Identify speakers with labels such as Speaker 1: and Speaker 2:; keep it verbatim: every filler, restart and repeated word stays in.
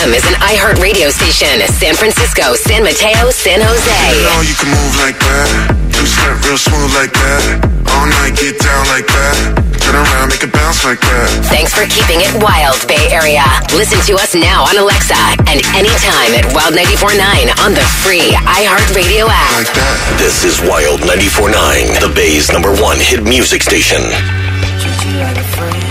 Speaker 1: M is an iHeart radio station. San Francisco, San Mateo, San Jose.
Speaker 2: You know you can move like that. You step real smooth like that. All night, get down like that. Turn around, make it bounce like that.
Speaker 1: Thanks for keeping it wild, Bay Area. Listen to us now on Alexa and anytime at Wild ninety-four point nine on the free iHeart Radio app.
Speaker 2: Like that.
Speaker 3: This is Wild ninety-four point nine, the Bay's number one hit music station.
Speaker 4: Treat you like a friend.